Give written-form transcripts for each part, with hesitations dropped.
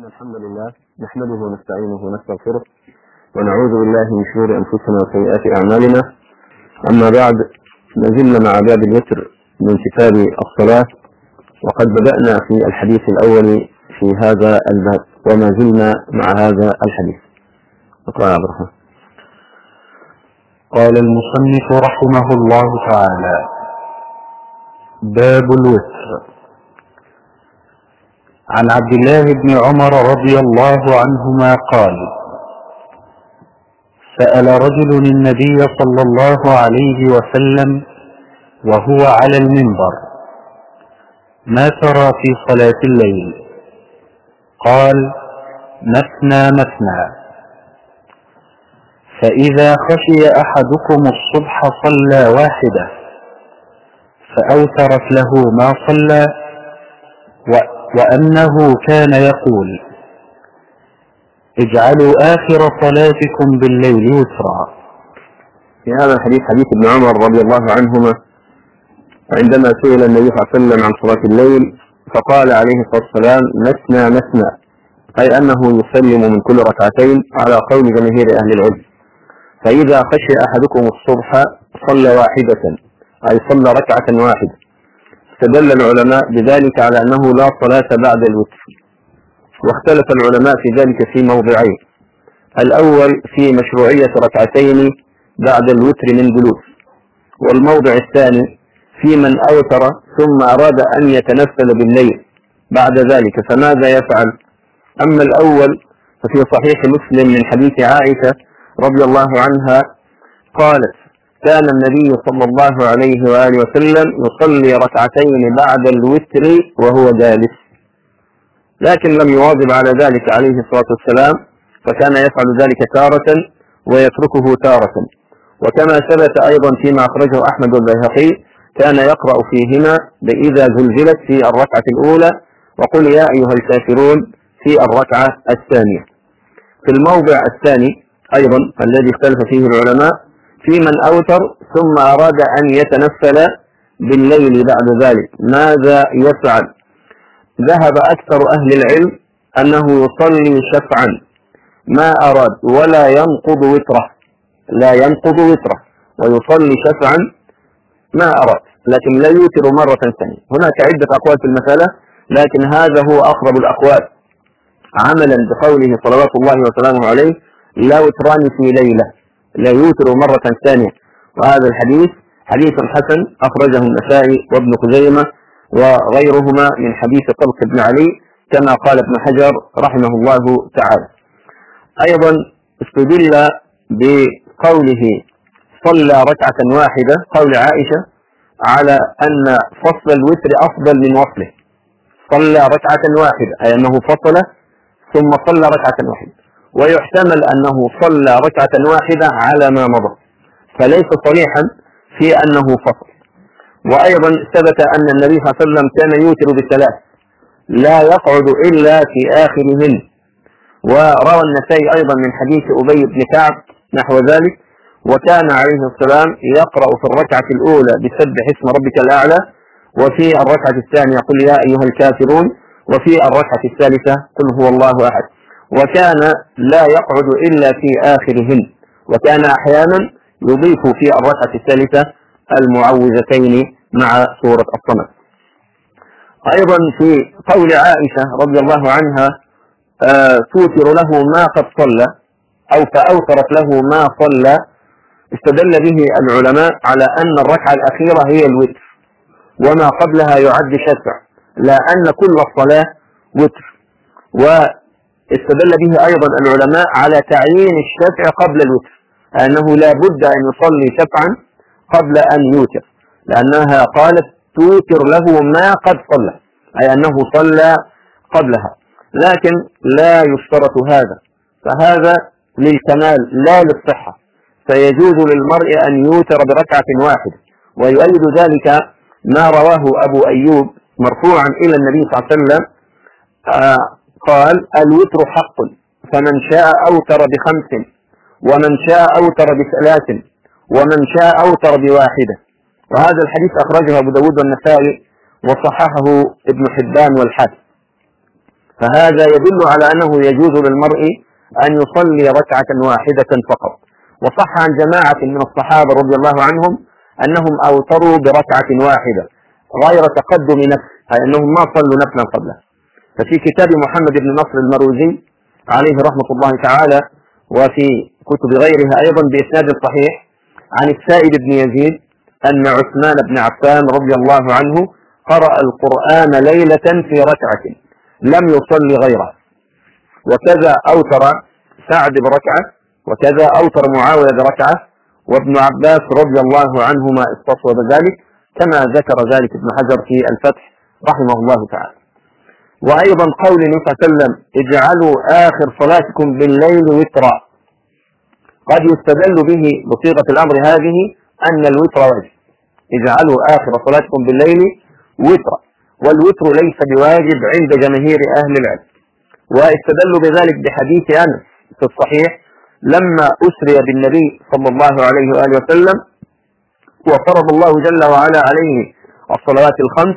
الحمد لله نحمده ونستعينه ونستغفره ونعوذ بالله من شرور أنفسنا وسيئات أعمالنا. أما بعد، نزلنا مع باب الوتر من كتاب الصلاة، وقد بدأنا في الحديث الأول في هذا الباب وما زلنا مع هذا الحديث. اقرأ يا عبد الرحمن. قال المصنف رحمه الله تعالى: باب الوتر. عن عبد الله بن عمر رضي الله عنهما قال: سأل رجل النبي صلى الله عليه وسلم وهو على المنبر: ما ترى في صلاة الليل؟ قال: مثنى مثنى، فإذا خشي أحدكم الصبح صلى واحدة فأوترت له ما صلى، وأنه كان يقول: اجعلوا آخر صلاتكم بالليل وترا. في هذا الحديث حديث ابن عمر رضي الله عنهما، عندما سئل النبي صلى الله عليه وسلم عن صلاة الليل فقال عليه الصلاة والسلام: مثنى مثنى، أي أنه يسلم من كل ركعتين على قول جماهير أهل العلم. فإذا خشي أحدكم الصبح صلى واحدة، أي صلى ركعة واحدة. استدل العلماء بذلك على أنه لا صلاة بعد الوتر، واختلف العلماء في ذلك في موضعين: الأول في مشروعية ركعتين بعد الوتر من جلوس، والموضع الثاني في من أوتر ثم أراد أن يتنفل بالليل بعد ذلك فماذا يفعل؟ أما الأول ففي صحيح مسلم من حديث عائشة رضي الله عنها قالت: كان النبي صلى الله عليه وآله وسلم يصلي ركعتين بعد الوتر وهو جالس، لكن لم يواظب على ذلك عليه الصلاة والسلام، فكان يفعل ذلك تارة ويتركه تارة. وكما ثبت أيضا فيما أخرجه أحمد والبيهقي كان يقرأ فيهما بإذا زلزلت في الركعة الأولى وقل يا أيها الكافرون في الركعة الثانية. في الموضع الثاني أيضا الذي اختلف فيه العلماء في من أوتر ثم أراد أن يتنفل بالليل بعد ذلك ماذا يفعل؟ ذهب أكثر أهل العلم أنه يصلي شفعا ما أراد ولا ينقض وتره، لا ينقض وتره، ويصلي شفعا ما أراد، لكن لا يوتر مرة ثانية. هناك عدة أقوال في المسألة، لكن هذا هو أقرب الأقوال عملا بقوله صلوات الله وسلامه عليه: لا وتران في ليلة، لا يوتر مرة ثانية. وهذا الحديث حديث حسن أخرجه النسائي وابن خزيمة وغيرهما من حديث طلق بن علي كما قال ابن حجر رحمه الله تعالى. أيضا استدل بقوله صلى ركعة واحدة قول عائشة على أن فصل الوتر أفضل من وصله. صلى ركعة واحدة أي أنه فصل ثم صلى ركعة واحدة، ويحتمل أنه صلى ركعة واحدة على ما مضى، فليس صريحا في أنه فصل. وأيضا ثبت أن النبي صلى الله عليه وسلم كان يوتر بثلاث لا يقعد إلا في آخرهن. وروى النسائي أيضا من حديث أبي بن كعب نحو ذلك، وكان عليه السلام يقرأ في الركعة الأولى بسبح اسم ربك الأعلى، وفي الركعة الثانية قل يا أيها الكافرون، وفي الركعة الثالثة قل هو الله أحد. وكان لا يقعد إلا في آخرهن، وكان أحيانا يضيف في الركعة الثالثة المعوذتين مع سورة الصمد. أيضا في قول عائشة رضي الله عنها توتر له ما قد صلى أو فأوترت له ما صلى، استدل به العلماء على أن الركعة الأخيرة هي الوتر وما قبلها يعد شفع، لا أن كل الصلاة وتر. واستدل به أيضا العلماء على تعيين الشفع قبل الوتر، أنه لا بد أن يصلي شفعا قبل أن يوتر، لأنها قالت توتر له ما قد صلى، أي أنه صلى قبلها، لكن لا يشترط هذا، فهذا للكمال لا للصحة، فيجوز للمرء أن يوتر بركعة واحدة. ويؤيد ذلك ما رواه أبو أيوب مرفوعا إلى النبي صلى الله عليه وسلم قال: الوتر حق، فمن شاء أوتر ب5، ومن شاء أوتر ب3، ومن شاء أوتر ب1. وهذا الحديث أخرجه أبو داود والنسائي وصححه ابن حبان والحاكم. فهذا يدل على أنه يجوز للمرء أن يصلي ركعة واحدة فقط. وصح عن جماعة من الصحابة رضي الله عنهم أنهم أوتروا بركعة واحدة غير تقدم نفس، أي أنهم ما صلوا نفلا قبله. ففي كتاب محمد بن نصر المروزي عليه رحمة الله تعالى، وفي كتب غيرها أيضا بإسناد صحيح عن السائب بن يزيد أن عثمان بن عفان رضي الله عنه قرأ القرآن ليلة في ركعة لم يصلي غيره، وكذا أوتر سعد بركعة، وكذا أوتر معاوية بركعة، وابن عباس رضي الله عنهما استصوب ذلك كما ذكر ذلك ابن حجر في الفتح رحمه الله تعالى. وأيضا قول النبي صلى الله عليه وسلم اجعلوا آخر صلاتكم بالليل وترا، قد يستدل به بصيغة الأمر هذه أن الوتر واجب، اجعلوا آخر صلاتكم بالليل وترا، والوتر ليس بواجب عند جماهير أهل العلم. واستدلوا بذلك بحديث أنس في الصحيح لما أسري بالنبي صلى الله عليه وآله وسلم وفرض الله جل وعلا عليه الصلوات الخمس،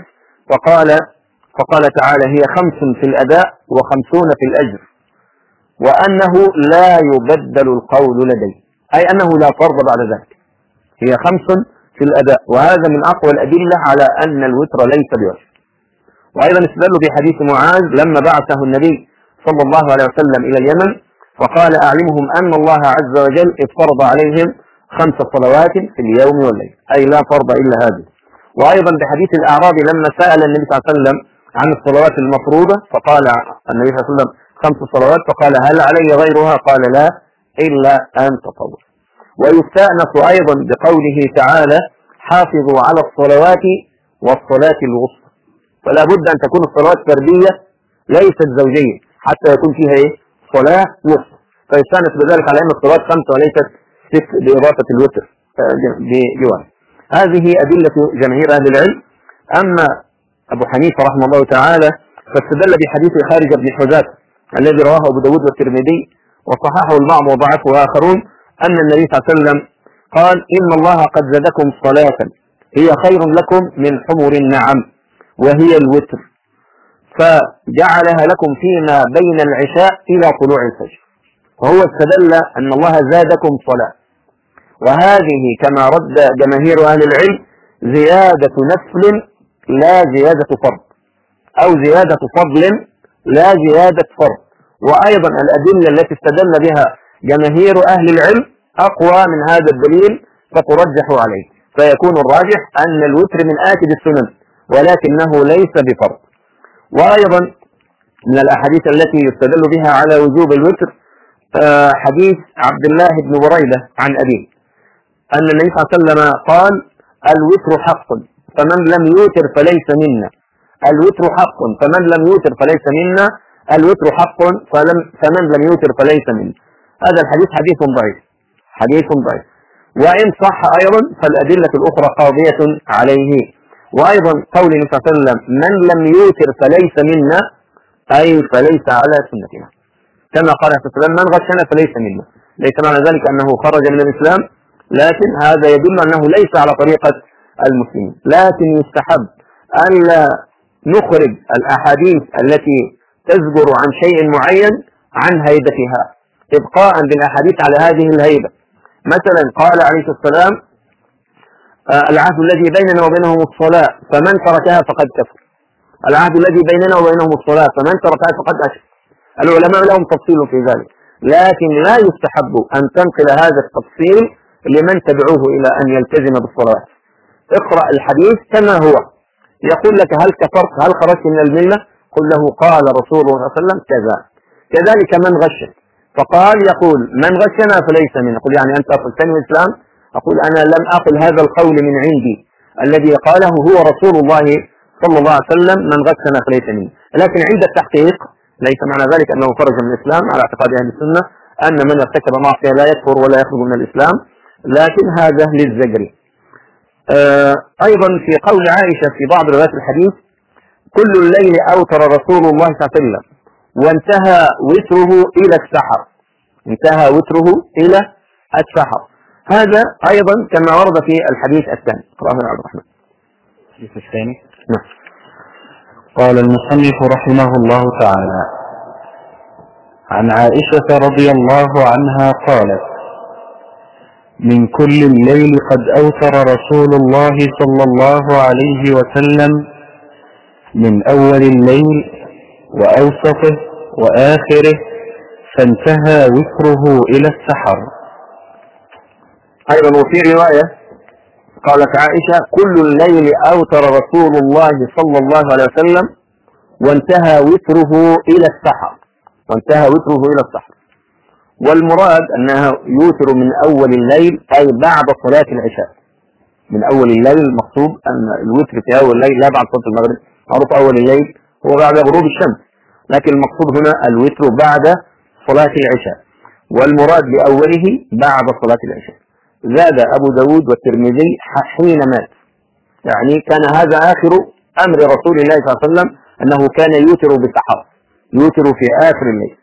فقال تعالى هي 5 في الأداء و50 في الأجر، وأنه لا يبدل القول لدي، أي أنه لا فرض بعد ذلك، هي 5 في الأداء، وهذا من أقوى الأدلة على أن الوتر ليس بواجب. وأيضا استدلوا بحديث معاذ لما بعثه النبي صلى الله عليه وسلم إلى اليمن فقال أعلمهم أن الله عز وجل افترض عليهم 5 صلوات في اليوم والليل، أي لا فرض إلا هذه. وأيضا بحديث الأعرابي لما سأل النبي صلى الله عليه وسلم عن الصلوات المفروضة فقال النبي صلى الله عليه وسلم 5 صلوات، فقال هل علي غيرها؟ قال لا إلا أن تطوع. ويستأنس أيضا بقوله تعالى حافظوا على الصلوات والصلاة الوسطى، فلا بد أن تكون الصلوات فردية ليست زوجية حتى يكون فيها صلاة وسطى، فيستأنس بذلك على أن الصلوات 5 وليست 6 بإضافة الوتر بجوار. هذه أدلة جماهير أهل العلم. أما أبو حنيفة رحمه الله تعالى فاستدل بحديث خارج بن حذافة الذي رواه أبو داود والترمذي وصححه البعض وضعفه آخرون أن النبي صلى الله عليه وسلم قال إن الله قد زادكم صلاة هي خير لكم من حمر النعم وهي الوتر، فجعلها لكم فيما بين العشاء إلى طلوع الفجر، وهو استدل أن الله زادكم صلاة، وهذه كما رد جماهير أهل العلم زيادة نفل لا زيادة فرض، أو زيادة فضل لا زيادة فرض. وأيضا الأدلة التي استدل بها جماهير أهل العلم أقوى من هذا الدليل فترجح عليه، فيكون الراجح أن الوتر من آكد السنن ولكنه ليس بفرض. وأيضا من الأحاديث التي يستدل بها على وجوب الوتر حديث عبد الله بن بريدة عن أبيه أن النبي صلى الله عليه وسلم قال الوتر حق فمن لم يوتر فليس منا، الوتر حق فمن لم يوتر فليس منا، الوتر حق فمن لم يوتر فليس منا. هذا الحديث حديث ضعيف، حديث ضعيف، وإن صح أيضا فالأدلة الأخرى قاضية عليه. وأيضا قول النبي صلى الله عليه وسلم من لم يوتر فليس منا، أي فليس على سنتنا، كما قال صلى الله عليه وسلم من غشنا فليس منا، ليس معنى ذلك أنه خرج من الإسلام، لكن هذا يدل أنه ليس على طريقة المسلمين. لكن يستحب ألا نخرج الأحاديث التي تزجر عن شيء معين عن هيبتها إبقاء بالأحاديث على هذه الهيبة. مثلا قال عليه السلام العهد الذي بيننا وبينهم الصلاة فمن تركها فقد كفر، العهد الذي بيننا وبينهم الصلاة فمن تركها فقد أشرك. العلماء لهم تفصيل في ذلك، لكن لا يستحب أن تنقل هذا التفصيل لمن تدعوه إلى أن يلتزم بالصلاة. اقرأ الحديث كما هو، يقول لك هل كفرت هل خرجت من الملة، قل له قال رسول الله صلى الله عليه وسلم كذا. كذلك من غشك فقال يقول من غشنا فليس منا، يقول يعني أنت أقلتني الإسلام، أقول أنا لم أقل هذا القول من عندي، الذي قاله هو رسول الله صلى الله عليه وسلم من غشنا فليس منا. لكن عند التحقيق ليس معنى ذلك أنه خرج من الإسلام على اعتقاد أهل السنة أن من ارتكب معصية لا يكفر ولا يخرج من الإسلام، لكن هذا للزجر. أيضا في قول عائشة في بعض روايات الحديث كل الليل أوتر رسول الله صلى الله عليه وسلم وانتهى وتره إلى السحر، انتهى وتره إلى السحر. هذا أيضا كما ورد في الحديث الثاني. قرأه عبد الرحمن. الحديث الثاني نعم. قال المصنف رحمه الله تعالى: عن عائشة رضي الله عنها قالت: من كل الليل قد أوتر رسول الله صلى الله عليه وسلم، من أول الليل وأوسطه وآخره، فانتهى وتره إلى السحر. أيضا وفي رواية قالت عائشة: كل الليل أوتر رسول الله صلى الله عليه وسلم وانتهى وتره إلى السحر. وانتهى وتره إلى السحر. والمراد أنها يوتر من أول الليل أي بعد صلاة العشاء. من أول الليل المقصود أن الوتر في أول الليل لا بعد صلاة المغرب، معروف أول الليل هو بعد غروب الشمس، لكن المقصود هنا الوتر بعد صلاة العشاء، والمراد بأوله بعد صلاة العشاء. زاد أبو داود والترمذي حين مات، يعني كان هذا آخر أمر رسول الله صلى الله عليه وسلم أنه كان يوتر بالسحر، يوتر في آخر الليل.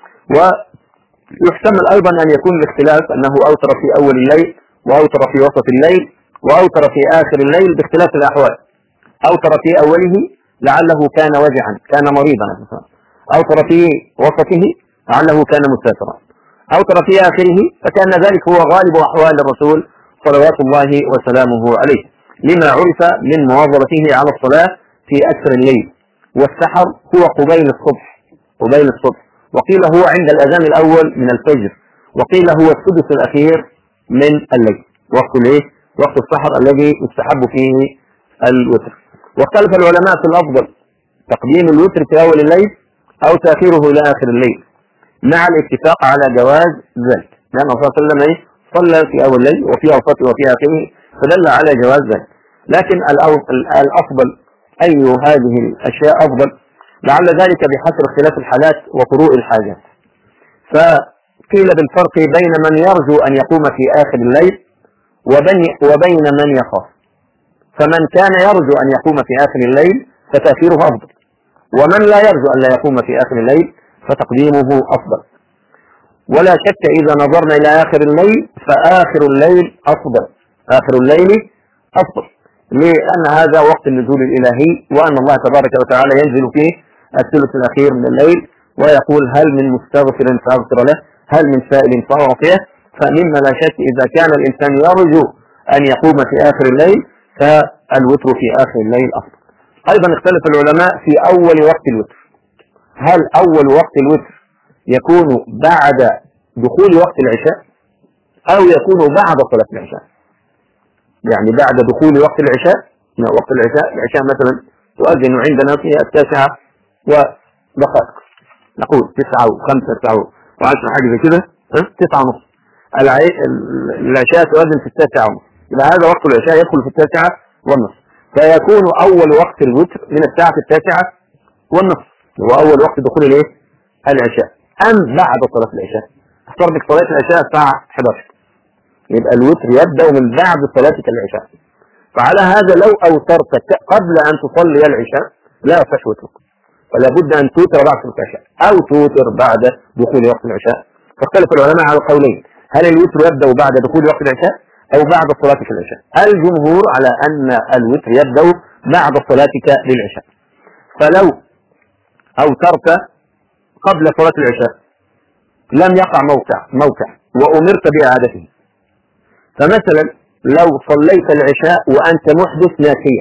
ويحتمل أيضا أن يكون الاختلاف أنه أوتر في أول الليل وأوتر في وسط الليل وأوتر في آخر الليل باختلاف الأحوال. أوتر في أوله لعله كان وجعا، كان مريضا، أوتر في وسطه لعله كان مسافرا، أوتر في آخره فكان ذلك هو غالب أحوال الرسول صلوات الله وسلامه عليه، لما عرف من مواظبته على الصلاة في أكثر الليل. والسحر هو قبيل الصبح، قبيل الصبح، وقيل هو عند الأذان الأول من الفجر، وقيل هو السدس الأخير من الليل، وقت الايه؟ وقت السحر الذي يستحب فيه الوتر. واختلف العلماء في الأفضل تقديم الوتر في أول الليل أو تأخيره إلى آخر الليل، مع الاتفاق على جواز ذلك، لأن الرسول صلى الله عليه وسلم صلى في أول الليل وفي أوسطه وفي آخره، فدل على جواز ذلك. لكن الأفضل أي هذه الأشياء أفضل، لعل ذلك بحسب اختلاف الحالات وطروء الحاجات. فقيل بالفرق بين من يرجو أن يقوم في آخر الليل وبين من يخاف. فمن كان يرجو أن يقوم في آخر الليل فتأخيره أفضل، ومن لا يرجو أن لا يقوم في آخر الليل فتقديمه أفضل. ولا شك إذا نظرنا إلى آخر الليل فآخر الليل أفضل، آخر الليل أفضل، لأن هذا وقت النزول الإلهي، وأن الله تبارك وتعالى ينزل فيه الثلث الأخير من الليل ويقول: هل من مستغفر فأغفر له، هل من سائل فأعطيه. فمما لا شك إذا كان الإنسان يرجو أن يقوم في آخر الليل فالوتر في آخر الليل أفضل. أيضا اختلف العلماء في أول وقت الوتر، هل أول وقت الوتر يكون بعد دخول وقت العشاء أو يكون بعد صلاة العشاء؟ يعني بعد دخول وقت العشاء، وقت العشاء مثلا تؤذن عندنا في 9 ودقائق، نقول 9 و5 9 و10 حاجة زي كده، 9 ونص. العشاء تؤذن في 9 ونص، إذا هذا وقت العشاء يدخل في 9 ونص، فيكون أول وقت الوتر من الساعة 9 ونص، هو أول وقت دخول العشاء. أم بعد صلاة العشاء؟ افترض صلاة العشاء الساعة 11، يبقى الوتر يبدأ من بعد صلاتك العشاء. فعلى هذا لو أوترت قبل أن تصلي العشاء لا يصح وترك، فلا بد أن توتر بعد صلاة العشاء أو توتر بعد دخول وقت العشاء. فاختلف العلماء على قولين: هل الوتر يبدأ بعد دخول وقت العشاء أو بعد صلاتك العشاء؟ الجمهور على أن الوتر يبدأ بعد صلاتك للعشاء. فلو أوترت قبل صلاة العشاء لم يقع موقع وأمرت بإعادته. فمثلا لو صليت العشاء وأنت محدث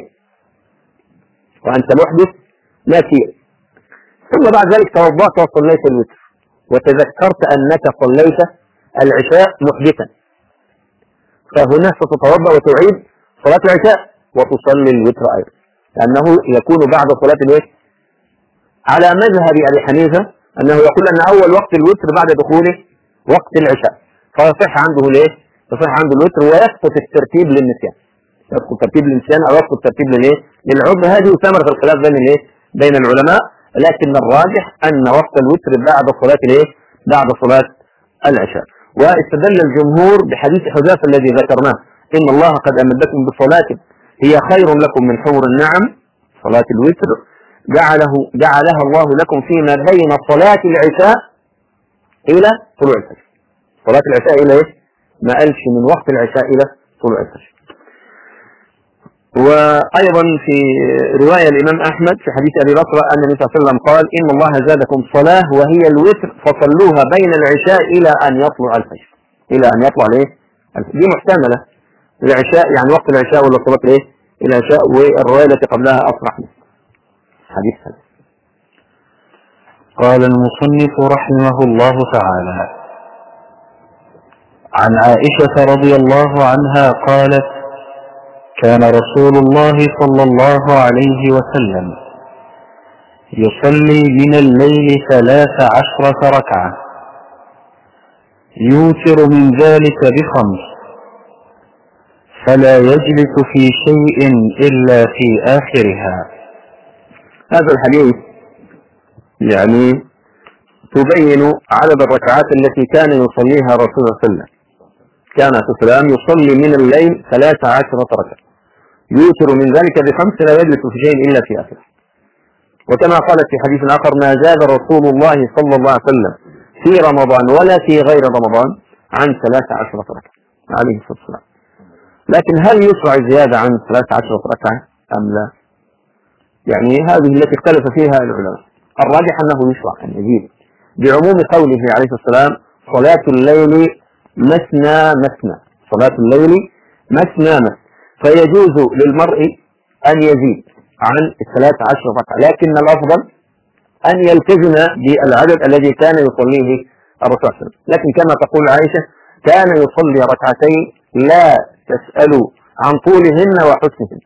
ناسيا، ثم بعد ذلك توضأت وصليت الوتر وتذكرت أنك صليت العشاء محدثا، فهنا ستتوضأ وتعيد صلاة العشاء وتصلي الوتر أيضا، لأنه يكون بعد صلاة الوتر. على مذهب أبي حنيفة أنه يقول أن أول وقت الوتر بعد دخوله وقت العشاء، فيصح عنده يصح عنده الوتر ويسقط الترتيب للنسيان، يسقط ترتيب النسيان أو يسقط ترتيب للعذر. هذه ثمرة الخلاف بين العلماء، لكن الراجح أن وقت الوتر بعد صلاة العشاء. واستدل الجمهور بحديث حذافة الذي ذكرناه: إن الله قد أمدكم بصلاة هي خير لكم من حور النعم، صلاة الوتر جعلها الله لكم فيما بين صلاة العشاء إلى طلوع الفجر. صلاة العشاء إلى ما قالش من وقت العشاء إلى طلوع الفجر. وأيضا في رواية الإمام أحمد في حديث أبي بكر أن النبي صلى الله عليه وسلم قال إن الله زادكم صلاة وهي الوتر فصلوها بين العشاء إلى أن يطلع الفجر. إلى أن يطلع ليه؟ دي محتملة العشاء، يعني وقت العشاء ولا صلاة إيه؟ العشاء، والرواية التي قبلها أصرح منه. حديث هذا. قال المصنف رحمه الله تعالى: عن عائشة رضي الله عنها قالت: كان رسول الله صلى الله عليه وسلم يصلي من الليل 13 ركعة، يوتر من ذلك ب5، فلا يجلس في شيء إلا في آخرها. هذا الحديث يعني تبين عدد الركعات التي كان يصليها رسول الله صلى الله عليه وسلم. كان عليه السلام يصلي من الليل 13 ركعة، يوتر من ذلك ب5، لا يجلس في شيء إلا في آخره. وكما قالت في حديث آخر: ما زاد رسول الله صلى الله عليه وسلم في رمضان ولا في غير رمضان عن 13 ركعة عليه الصلاة والسلام. لكن هل يشرع الزيادة عن 13 ركعة أم لا؟ يعني هذه التي اختلف فيها العلماء. الراجح أنه يشرع أن يزيد، بعموم قوله عليه الصلاة والسلام: صلاة الليل مثنى مثنى، صلاة الليل مثنى مثنى، فيجوز للمرء أن يزيد عن 13 ركعة، لكن الأفضل أن يلتزم بالعدد الذي كان يصليه الرسول صلى الله عليه وسلم. لكن كما تقول عائشة: كان يصلي ركعتين لا تسأل عن طولهن وحسنهن،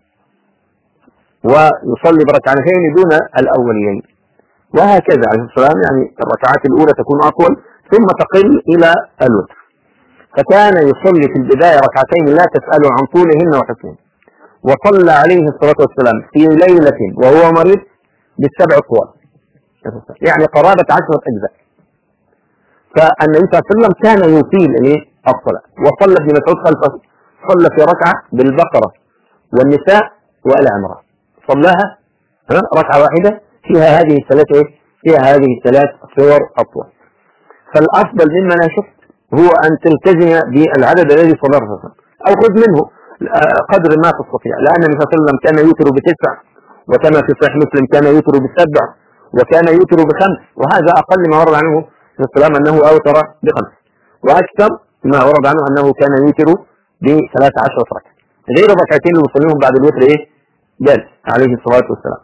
ويصلي بركعتين دون الأوليين، وهكذا عليه السلام. يعني الركعات الأولى تكون أطول ثم تقل إلى الوتر. فكان يصلي في البداية ركعتين لا تسأل عن طولهن وحسنهن، وصلى عليه الصلاة والسلام في ليلة وهو مريض ب7 طوال، يعني قرابة 10 أجزاء. فالنبي صلى الله عليه وسلم كان يطيل الصلاة. وصلى ابن مسعود خلفه، صلى في ركعة بالبقرة والنساء وآل عمران، صلاها ركعة واحدة فيها هذه الثلاث صور أطول. فالأفضل مما أنا شفت هو أن تلتزم بالعدد الذي صلى الرسول صلى الله عليه وسلم، أو خذ منه قدر ما تستطيع، لأن النبي صلى الله عليه وسلم كان يوتر ب9، وكما في صحيح مسلم كان يوتر ب7، وكان يوتر ب5، وهذا أقل ما ورد عنه عليه السلام أنه أوتر ب5، وأكثر ما ورد عنه أنه كان يوتر ب13 ركعة، غير الركعتين اللي يصليهم بعد الوتر جالس عليه الصلاة والسلام.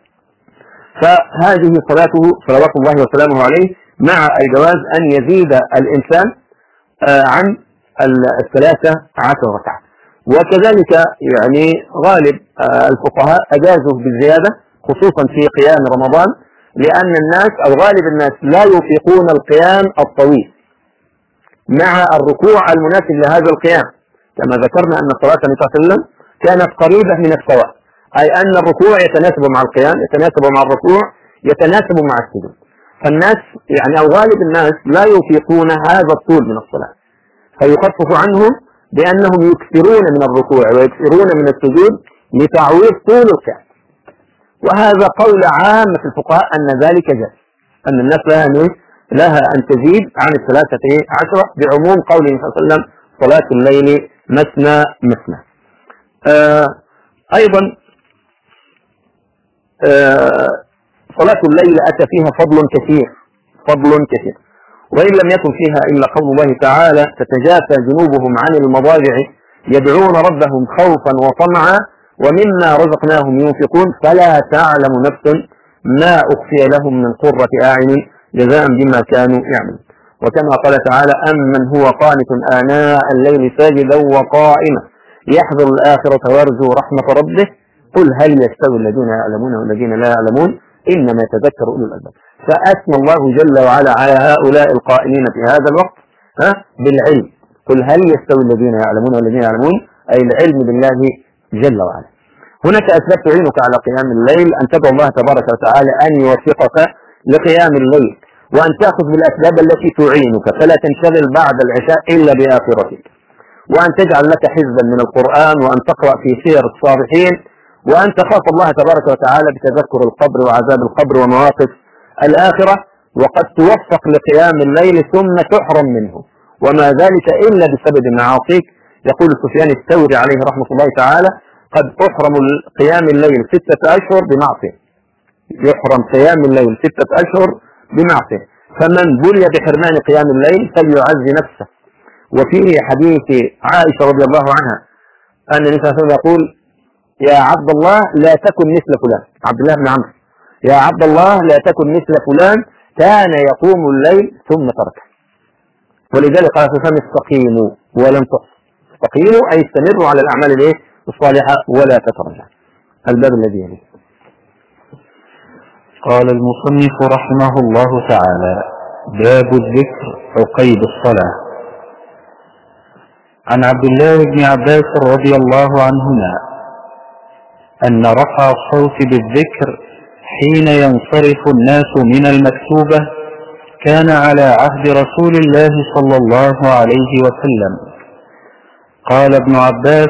فهذه صلاته صلوات الله وسلامه عليه، مع الجواز أن يزيد الإنسان عن 13 ركعة. وكذلك يعني غالب الفقهاء أجازوا بالزيادة خصوصا في قيام رمضان، لأن الناس أو غالب الناس لا يطيقون القيام الطويل مع الركوع المناسب لهذا القيام. كما ذكرنا أن صلاة النبي صلى الله عليه وسلم كانت قريبة من السواء، أي أن الركوع يتناسب مع القيام، يتناسب مع الركوع، يتناسب مع السجود. فالناس يعني أو غالب الناس لا يطيقون هذا الطول من الصلاة، فيخفف عنهم بأنهم يكثرون من الركوع ويكثرون من السجود لتعويض طول القيام. وهذا قول عام في الفقهاء أن ذلك جائز، أن الناس لها أن تزيد عن 13 بعموم قوله صلى الله عليه وسلم: صلاة الليل مثنى مثنى. أيضا صلاة الليل أتى فيها فضل كثير، وإن لم يكن فيها إلا قول الله تعالى: تتجافى جنوبهم عن المضاجع يدعون ربهم خوفا وطمعا ومما رزقناهم ينفقون فلا تعلم نفس ما أخفي لهم من قرة أعين جزاء بما كانوا يعملون. وكما قال تعالى: أمن هو قانت آناء الليل ساجدا وقائما يحذر الآخرة ويرجو رحمة ربه قل هل يستوي الذين يعلمون والذين لا يعلمون إنما يتذكر أولو الألباب. فأثنى الله جل وعلا على هؤلاء القائمين في هذا الوقت بالعلم. قل هل يستوي الذين يعلمون والذين يعلمون، أي العلم بالله جل وعلا. هناك أسباب تعينك على قيام الليل، أن تدعو الله تبارك وتعالى أن يوفقك لقيام الليل، وأن تأخذ بالأسباب التي تعينك فلا تنشغل بعد العشاء إلا بآخرتك، وأن تجعل لك حزبا من القرآن، وأن تقرأ في سير الصالحين، وأن تخاف الله تبارك وتعالى بتذكر القبر وعذاب القبر ومواقف الآخرة، وقد توفق لقيام الليل ثم تحرم منه، وما ذلك إلا بسبب معاصيك. يقول سفيان الثوري عليه رحمة الله تعالى: قد أحرم قيام الليل 6 أشهر بمعصية، يحرم قيام الليل 6 أشهر بمعصية، فمن بلي بحرمان قيام الليل فليعز نفسه. وفي حديث عائشة رضي الله عنها أن النبي صلى الله عليه وسلم يقول: يا عبد الله لا تكن مثل فلان، عبد الله بن عمرو، يا عبد الله لا تكن مثل فلان كان يقوم الليل ثم تركه. ولذلك قال صلى الله عليه وسلم: استقيموا ولن تحصوا. استقيموا أي استمروا على الأعمال الصالحة ولا تتراجعوا. الباب الذي يليه. قال المصنف رحمه الله تعالى: باب الذكر عقيب الصلاة. عن عبد الله بن عباس رضي الله عنهما أن رفع الصوت بالذكر حين ينصرف الناس من المكتوبة كان على عهد رسول الله صلى الله عليه وسلم. قال ابن عباس: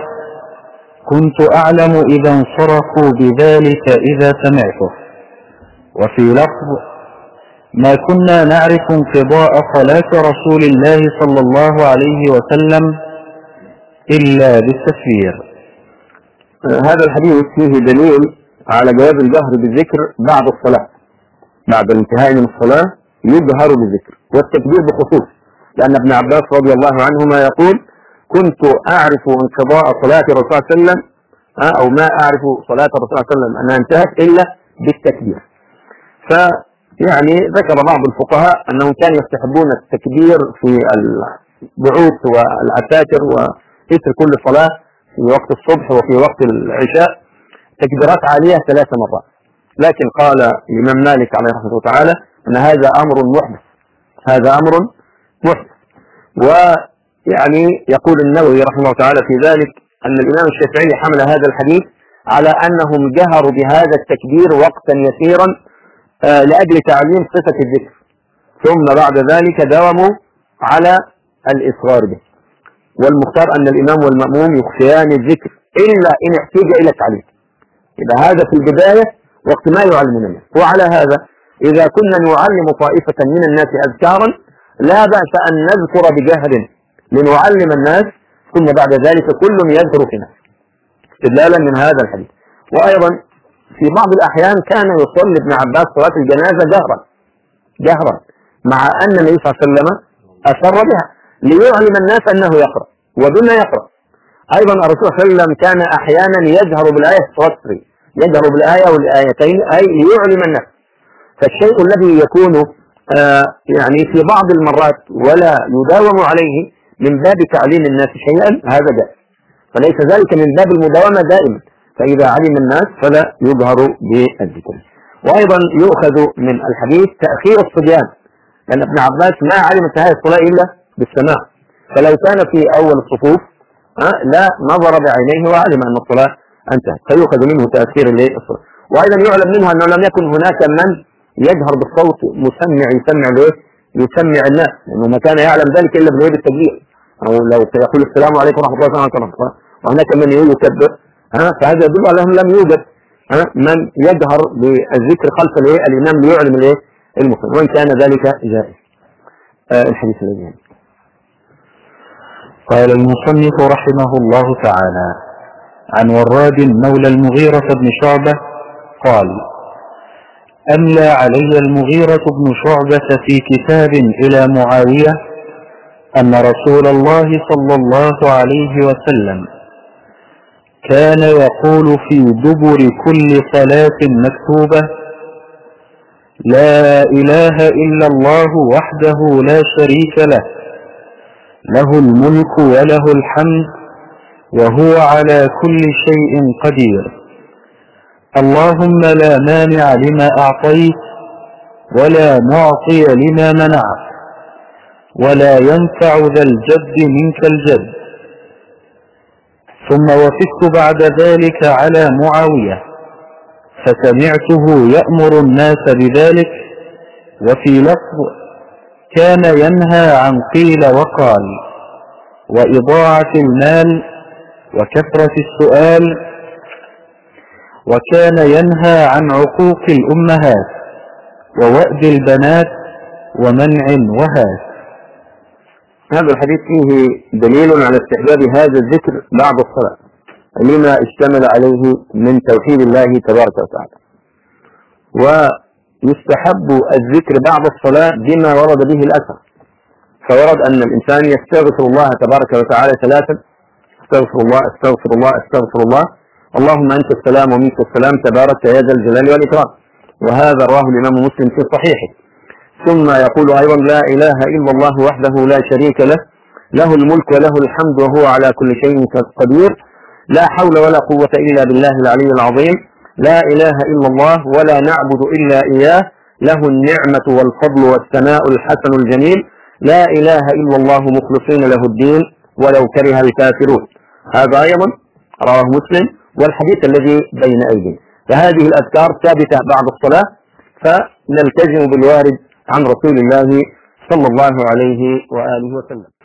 كنت أعلم إذا انصرفوا بذلك إذا سمعته. وفي لفظ: ما كنا نعرف انقضاء صلاة رسول الله صلى الله عليه وسلم إلا بالتكبير. هذا الحديث فيه دليل على جواز الجهر بالذكر بعد الصلاة، بعد الانتهاء من الصلاة يجهر بالذكر والتكبير بخصوص، لأن ابن عباس رضي الله عنهما يقول: كنت أعرف انقضاء صلاة الرسول صلى الله عليه وسلم أو ما أعرف صلاة الرسول صلى الله عليه وسلم أنها انتهت إلا بالتكبير. فيعني ذكر بعض الفقهاء أنهم كانوا يستحبون التكبير في البعوث والعساكر وإثر كل صلاة في وقت الصبح وفي وقت العشاء تكبيرات عالية 3 مرات، لكن قال الإمام مالك عليه رحمه الله تعالى أن هذا أمر محدث، هذا أمر محدث. ويعني يقول النووي رحمه الله تعالى في ذلك أن الإمام الشافعي حمل هذا الحديث على أنهم جهروا بهذا التكبير وقتا يسيرا لأجل تعليم صفة الذكر، ثم بعد ذلك داوموا على الإصرار به. والمختار أن الإمام والمأموم يخفيان الذكر إلا إن احتاج إلى التعليم. إذا هذا في البداية وقت ما يعلمون الناس، وعلى هذا إذا كنا نعلم طائفة من الناس أذكارا لا بأس أن نذكر بجهر لنعلم الناس، ثم بعد ذلك كل يذكر في نفسه استدلالا من هذا الحديث. وأيضا في بعض الأحيان كان يصلي ابن عباس صلاة الجنازة جهرا مع أن النبي صلى الله عليه وسلم أسر بها ليعلم الناس أنه يقرأ ودون يقرأ. أيضا الرسول صلى الله عليه وسلم كان أحيانا يجهر بالآية الصلاة، يجهر بالآية والآيتين أي ليعلم الناس. فالشيء الذي يكون يعني في بعض المرات ولا يداوم عليه من باب تعليم الناس شيئا هذا جائز، فليس ذلك من باب المداومة دائما، فإذا علم الناس فلا يجهر بالذكر. وأيضا يؤخذ من الحديث تأخير الصبيان، لأن ابن عباس ما علم انتهاء الصلاة إلا بالسماع، فلو كان في أول الصفوف لا نظر بعينيه وعلم أن الصلاة انتهت، فيؤخذ منه تأخير الصلاة. وأيضا يعلم منه أنه لم يكن هناك من يجهر بالصوت يسمع الناس، لأنه ما كان يعلم ذلك إلا بغير التكبير، أو لو يقول السلام عليكم ورحمة الله وبركاته وهناك من يكبر فهذا يدل على أنه لم يوجد من يجهر بالذكر خلف الإمام ليعلم المسلم، وإن كان ذلك جائز. الحديث الذي قال المصنف رحمه الله تعالى: عن وراد مولى المغيرة بن شعبة قال: أملى علي المغيرة بن شعبة في كتاب إلى معاوية أن رسول الله صلى الله عليه وسلم كان يقول في دبر كل صلاة مكتوبة: لا إله إلا الله وحده لا شريك له، له الملك وله الحمد وهو على كل شيء قدير، اللهم لا مانع لما أعطيت ولا معطي لما منعت ولا ينفع ذا الجد منك الجد. ثم وفدت بعد ذلك على معاوية فسمعته يأمر الناس بذلك، وفي لفظ: كان ينهى عن قيل وقال وإضاعة المال وكثرة السؤال، وكان ينهى عن عقوق الأمهات ووأد البنات ومنع وهات. هذا الحديث فيه دليل على استحباب هذا الذكر بعد الصلاة، لما اشتمل عليه من توحيد الله تبارك وتعالى. ويستحب الذكر بعد الصلاة بما ورد به الأثر، فورد أن الإنسان يستغفر الله تبارك وتعالى 3: استغفر الله استغفر الله استغفر الله، اللهم أنت السلام ومنك السلام تبارك يا ذا الجلال والإكرام، وهذا رواه الإمام مسلم في صحيحه. ثم يقول أيضا: لا إله إلا الله وحده لا شريك له، له الملك وله الحمد وهو على كل شيء قدير، لا حول ولا قوة إلا بالله العلي العظيم، لا إله إلا الله ولا نعبد إلا إياه، له النعمة والفضل والثناء الحسن الجميل، لا إله إلا الله مخلصين له الدين ولو كره الكافرون. هذا أيضا رواه مسلم، والحديث الذي بين أيدينا. فهذه الأذكار ثابتة بعد الصلاة، فنلتزم بالوارد عن رسول الله صلى الله عليه وآله وسلم.